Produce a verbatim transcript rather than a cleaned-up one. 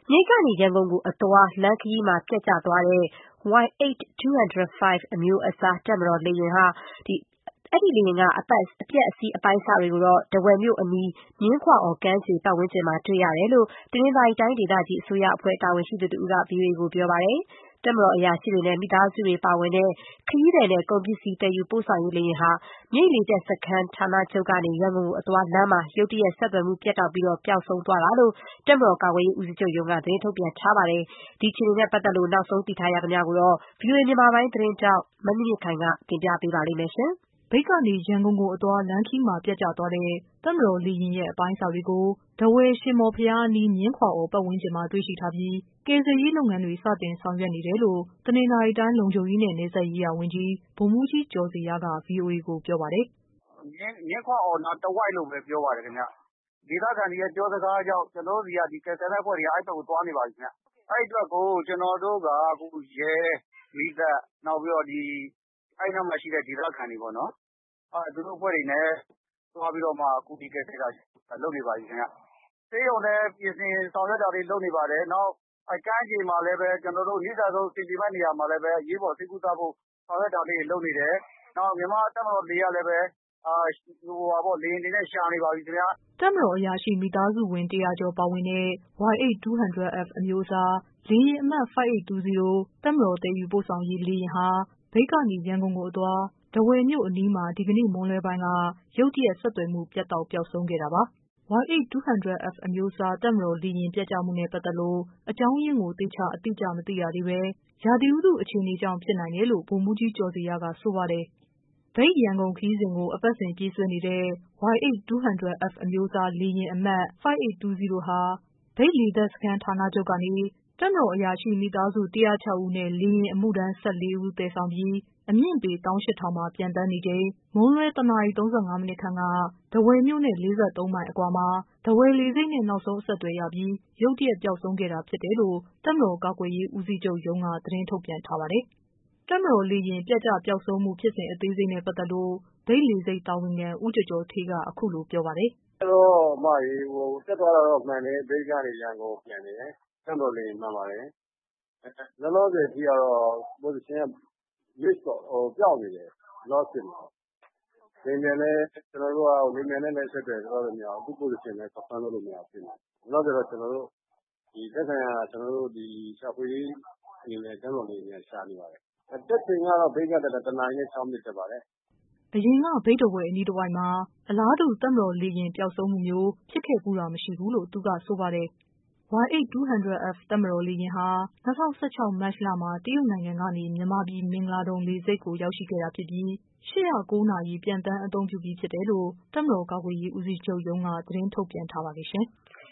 မြိတ်ကနေရန်ကုန်ကိုအသွားလမ်းခရီးမှာပျက်ကျသွားတဲ့ ဝိုင်အိတ် two oh five အမျိုးအစားတပ်မတော်လေယာဉ်ဟာအဲ့ဒီလေယာဉ်ကအပတ်အပျက်အစီးအပိုင်းအစတွေကိုတော့ထားဝယ်မြို့အနီးမြင်းခွာအော်ကမ်းခြေပတ်ဝန်းကျင်မှာတွေ့ရတယ်လို့တနင်္သာရီတိုင်းဒေသကြီးအစိုးရအဖွဲ့တာဝန်ရှိသူတဦးက ဗွီအိုအေကိုပြောပါတယ်။တပ်မတော်အရာရှိတွေနဲ့မိသားစုတွေပါဝင်တဲ့ခရီးသည်နဲ့ကုန်ပစ္စည်းသယ်ယူပို့ဆောင်ရေးလေယာဉ်ဟာမြိတ်လေတပ်စခန်းဌာနချုပ်ကနေရန်ကုန်ကိုအသွားလမ်းမှာရုတ်တရက်ဆက်သွယ်မှုပြတ်တောက်ပြီးပျောက်ဆုံးသွားတာလို့တပ်မတော်ကာကွယ်ရေးဦးစီးချုပ်ရုံးကသတင်းထုတ်ပြန်ထားပါတယ်။ဒီအခြေအနေနဲ့ပတ်သက်လို့နောက်ဆုံးသိထားရသမျှကိုတော့ ဗွီအိုအေမြန်မာပိုင်းသတင်းထောက်မမြင့်မြင့်ခိုင်ကတင်ပြပေးပါမယ်။မြိတ်ကနေရန်ကုန်ကိုအသွားလမ်းခရီးမှာပျက်ကျသွားတဲ့တပ်မတော်လေယာဉ်ရဲ့အပိုင်းအစတွေကိုထားဝယ်ရှင်မော်ဘုရားအနီးမြင်းခွာအော်ပတ်ဝန်းကျင်မှာတွေ့ရှိထားပြီးကယ်ဆယ်ရေးလုပ်ငန်းတွေစတင်ဆောင်ရွက်နေတယ်လို့တနင်္သာရီတိုင်းလုံခြုံရေးနဲ့နယ်စပ်ရေးရာဝန်ကြီးဗိုလ်မှူးကြီးကျော်ဇေယျက ဗွီအိုအေကိုပြောပါတယ်။ မြင်းခွာအော်နားတဝိုက်လို့ပဲပြောပါတယ်ခင်ဗျ။ဒေသခံတွေရဲ့ပြောစကားကြောင့်ကျွန်တော်တို့တွေကဒီကယ်ဆယ်ရေးအဖွဲ့တွေကအဲ့ဘက်ကိုသွားနေပါပြီခင်ဗျ။အဲ့အတွက်ကိုကျွန်တော်တို့ကအခုရဲမီးသတ်နောက်ပြီးတော့ဒီအဲ့နားမှာရှိတဲ့ဒေသခံတွေပေါ့နော်အဲသူတို့အဖွဲ့တွေနဲ့သွားပြီးတော့မှအခုဒီကယ်ဆယ်တာလုပ်နေပါပြီခင်ဗျ။ဆေးရုံလည်းပြင်ဆင်ဆောင်ရွက်တာတွေလုပ်နေပါတယ်။နောက်ကမ်းခြေမှာလည်းပဲကျွန်တော်တို့နိစ္စဆုံးစီတီမတ်နေရာမှာလည်းပဲအရေးပေါ်ဆေးကုသဖို့ဆောင်ရွက်တာလေးတွေလုပ်နေတယ်။နောက်မြန်မာတပ်မတော်လေကလည်းပဲအာဟိုပါပေါ့လေယာဉ်တွေနဲ့ရှာနေပါပြီခင်ဗျာ။တပ်မတော်အရာရှိမိသားစုဝင်တရာကျော်ပါဝင်တဲ့ ဝိုင်အိတ် two hundred F အမျိုးအစားလေယာဉ်အမှတ် five eight two zero တပ်မတော်သယ်ယူပို့ဆောင်ရေးလေယာဉ်ဟာမြိတ်ကနေရန်ကုန်ကိုအသွားထားဝယ်မြို့အနီးမှာဒီကနေ့မွန်းလွဲပိုင်းကရုတ်တရက်ဆက်သွယ်မှုပြတ်တောက်ပျောက်ဆုံးခဲ့တာပါ။ ဝိုင်အိတ် two hundred F အမျိုးအစားတပ်မတော်လေယာဉ်ပျက်ကျမှုနဲ့ပတ်သက်လို့အကြောင်းရင်းကိုသေချာအတိအကျမသိရသေးပဲရာသီဥတုအခြေအနေကြောင့်ဖြစ်နိုင်တယ်လို့ဗိုလ်မှူးကြီးကျော်ဇေယျကဆိုပါတယ်။မြိတ်-ရန်ကုန်ခရီးစဉ်ကိုအပတ်စဉ်ပြေးဆွဲနေတဲ့ ဝိုင်အိတ် two hundred F အမျိုးအစားလေယာဉ်အမှတ် five eight two zero ဟာမြိတ်လေတပ်စခန်းဌာနချုပ်ကနေတပ်မတော်အရာရှိမိသားစုone oh sixဦးနဲ့လေယာဉ်အမှုထမ်းone fourဦးသယ်ဆောင်ပြီးအမြင့်ပေone eight thousandမှာပျံသန်းနေချိန်မွန်းလွဲoneနာရီthirty-fiveမိနစ်ခန့်ကထားဝယ်မြို့နဲ့forty-threeမိုင်အကွာမှာထားဝယ်လေဆိပ်နဲ့နောက်ဆုံးအဆက်အသွယ်ရပြီးရုတ်တရက်ပျောက်ဆုံးခဲ့တာဖြစ်တယ်လို့တပ်မတော်ကာကွယ်ရေးဦးစီးချုပ်ရုံးကသတင်းထုတ်ပြန်ထားပါတယ်။တပ်မတော်လေယာဉ်ပျက်ကျပျောက်ဆုံးမှုဖြစ်စဉ်အသေးစိတ်နဲ့ပတ်သက်လို့မြိတ်လေဆိပ်တာဝန်ခံဦးကျော်ကျော်ဌေးကအခုလိုပြောပါတယ်။အဲ့တော့အမရေဟိုတက်သွားတာတော့မှန်တယ်မြိတ်ကနေရန်ကုန်ပြန်တယ်တပ်မတော်လေယာဉ်မှန်ပါတယ်။လောလောဆယ်ကြီးကတော့ position က miss တော့ဟိုပျောက်နေတယ် lost ဖြစ်နေတယ်။လေမြန်လည်းကျွန်တော်တို့ကလေမြန်နဲ့လည်းဆက်တယ်ဆိုတော့မရဘူးအခု position လည်း confirm လုပ်လို့မရဘူးဖြစ်နေ။လောလောဆယ်တော့ကျွန်တော်တို့ဒီသက်ဆိုင်ရာကျွန်တော်တို့ဒီရှာဖွေရေးအနေနဲ့တပ်မတော်လေယာဉ်နဲ့ရှာနေပါတယ်။တက်ချိန်ကတော့မြိတ်ကတက်တာoneနာရီနဲ့sixမိနစ်တက်ပါတယ်။အရင်ကမြိတ်-ထားဝယ်အနီးတဝိုက်မှာအလားတူတပ်မတော်လေယာဉ်ပျောက်ဆုံးမှုမျိုးဖြစ်ခဲ့ဖူးတာမရှိဘူးလို့သူကဆိုပါတယ်။ဝိုင်အိတ် two hundred F တပ်မတော်လေယာဉ်ဟာtwo thousand sixteenမတ်လမှာတရုတ်နိုင်ငံကနေမြန်မာပြည်မင်္ဂလာဒုံလေဆိပ်ကိုရောက်ရှိခဲ့တာဖြစ်ပြီးeight oh nineနာရီပျံသန်းအသုံးပြုပြီးဖြစ်တယ်လို့တပ်မတော်ကာကွယ်ရေးဦးစီးချုပ်ရုံးကသတင်းထုတ်ပြန်ထားပါတယ်ရှင်။